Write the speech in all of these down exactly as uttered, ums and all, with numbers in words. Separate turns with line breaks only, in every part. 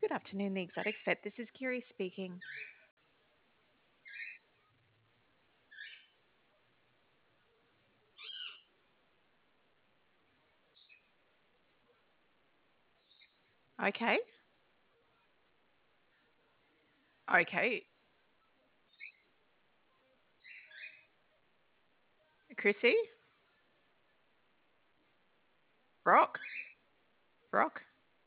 Good afternoon, the Exotics Vet. This is Kiri speaking. Okay. Okay. Chrissy? Brock? Brock?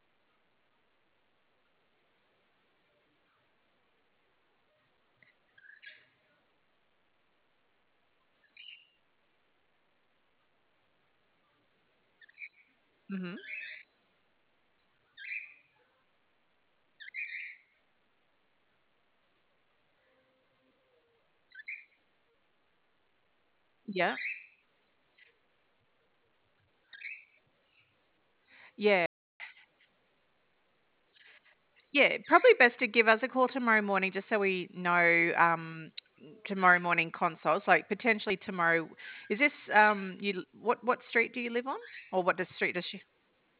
Mm-hmm. Yeah. Yeah. Yeah. Probably best to give us a call tomorrow morning just so we know um tomorrow morning consults, like potentially tomorrow. Is this um you what what street do you live on? Or what does street does she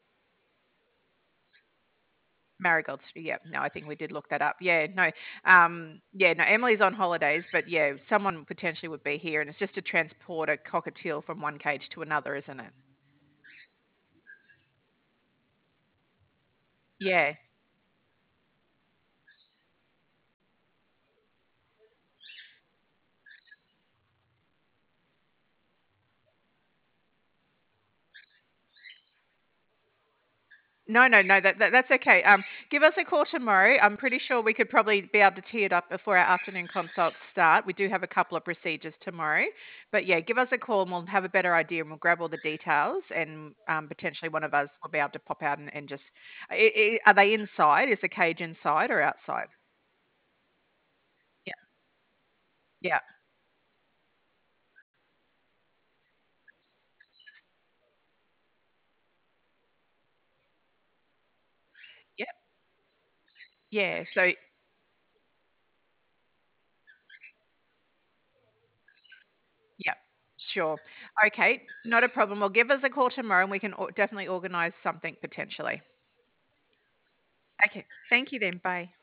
Marigold Street? Yeah, no, I think we did look that up. Yeah, no, um, yeah, no, Emily's on holidays, but yeah, someone potentially would be here, and it's just to transport a cockatiel from one cage to another, isn't it? Yeah. No, no, no, that, that that's okay. Um, give us a call tomorrow. I'm pretty sure we could probably be able to tee it up before our afternoon consults start. We do have a couple of procedures tomorrow, but yeah, give us a call and we'll have a better idea and we'll grab all the details and um, potentially one of us will be able to pop out and, and just. I I are they inside? Is the cage inside or outside? Yeah, yeah, yeah, yeah. So yeah, sure. Okay, not a problem. Well, give us a call tomorrow and we can o- definitely organise something potentially. Okay, thank you then. Bye.